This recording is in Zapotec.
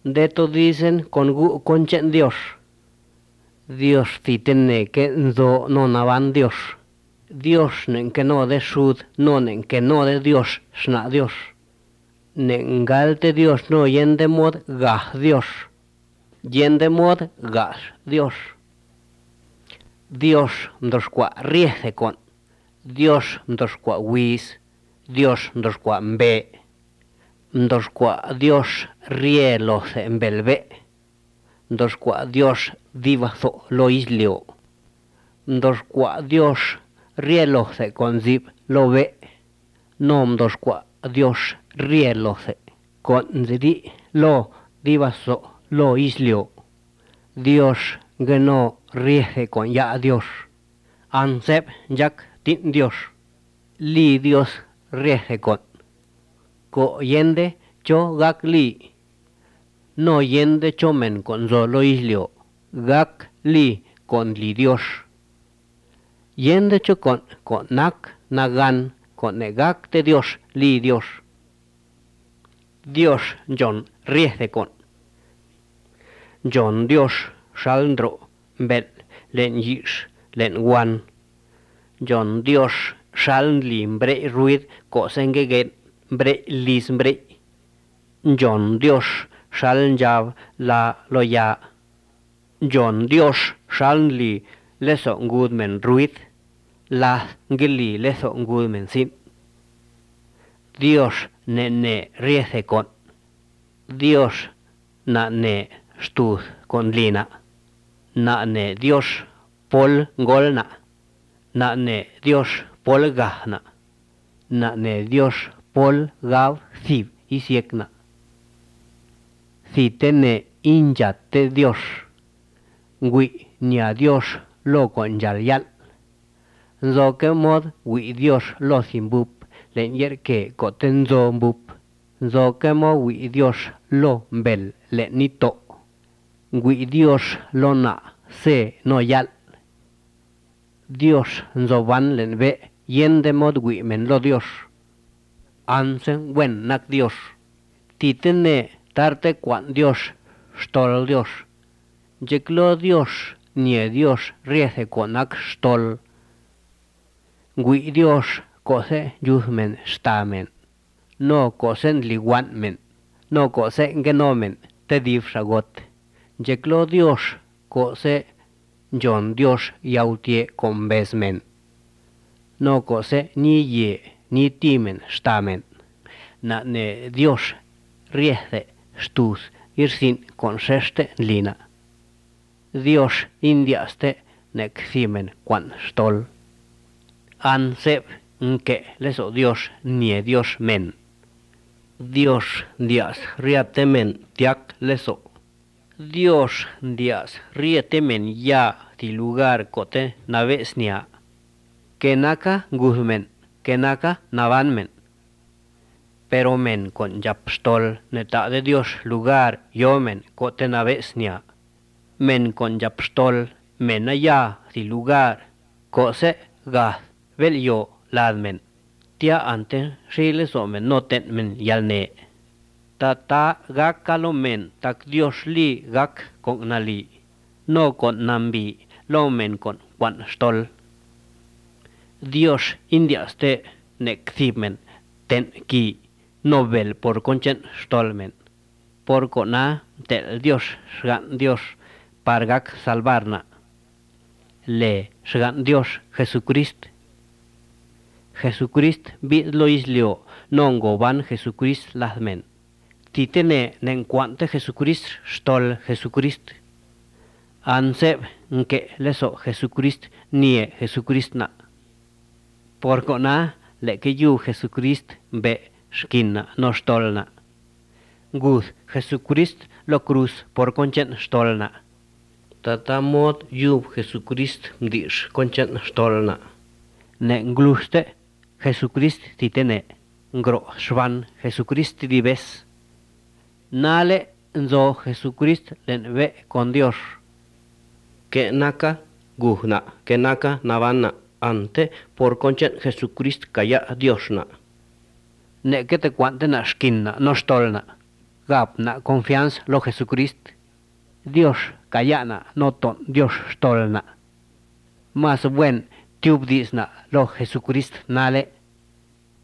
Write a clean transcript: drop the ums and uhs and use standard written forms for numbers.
De to dicen conchen Dios. Dios titene que no navan Dios. Dios nen que no de sud, no nen que no de Dios, sna Dios. Nen galte Dios no yende mod ga Dios. Yende mod gas Dios. Dios ndosqua riece con. Dios ndosqua wis. Dios ndosqua mbe. Ndosqua Dios rieloce en belbe. Ndosqua Dios divazo lo islio. Ndosqua Dios rieloce con zip lo ve. Nom ndosqua Dios rieloce con zidi lo divazo lo islio. Dios geno riece con ya Dios. Ansep jak tin Dios. Li Dios riece con. Ko yende cho gak li. No yende chomen con solo islio. Gak li con li Dios. Yende cho con nak nagan con negak de Dios li Dios. Dios John riece con. John Dios saldro bel len yish len wan. John Dios sal limbre ruid cosengeget bre lisbre. John Dios sal jav la loya. John Dios sal li leso ngudmen ruid la gili leso ngudmen sin. Dios ne riece con. Dios na ne stud con lina. Na ne Dios pol golna. Na ne Dios pol gahna. Na ne Dios pol gav thib y siekna. Si tene injate Dios. Gui ni a Dios lo con yal. Zo que mod gui Dios lo sin bup. Len yer que cotenzo bup. Zo que mo gui Dios lo bel len nito. Gui Dios lo na se no yal. Dios zo van len ve yende mod gui men lo Dios. Ansen buen nak Dios. Titene tarte cuan Dios stol Dios. Yeklo Dios nie Dios riece con nak stol. Gui Dios cose yuzmen stamen. No cosen liguan men. No cose genomen te div shagot. Yeklo Dios cose John Dios yautie con besmen. No cose ni ye ni timen stamen. Na ne Dios riece stus irsin con seste lina. Dios indiaste nek simen quan stol. Ansep nke leso Dios nie Dios men. Dios dias riatemen tiak leso. Dios dias rietemen ya ti lugar cote navesnia. Kenaka guzmen, kenaka navanmen. Pero men con yapstol neta de Dios lugar yomen cote navesnia. Men con yapstol men allá ti lugar cose gaz vel yo ladmen. Tia ante shiles omen noten men yalne. Tata gak kalomen tak Dios li gak con nali. No con nambi lo men con quan stol. Dios indiaste nek thimen ten ki novel por conchen stolmen. Por cona tel Dios sgan Dios pargak salvarna. Le sgan Dios Jesucrist. Jesucrist bit lo islio nongo van Jesucrist lasmen. Titene nen cuante Jesucrist stol Jesucrist. Anseb nke leso Jesucrist nie Jesucrist na. Porco na le que yu Jesucrist be skinna no stolna. Guz Jesucrist lo cruz por conchen stolna. Tata mod yu Jesucrist dish conchen stolna. Ne gluste Jesucrist titene gro shvan Jesucrist dives. Nale nzo Jesucrist len ve con Dios. Que naka guhna, que naka navana ante por conchen Jesucrist kaya Diosna. Ne que te cuante na skinna no stolna. gap na confianza lo Jesucristo. Dios kayana no ton Dios stolna. Más buen tiubdis na lo Jesucristo nale.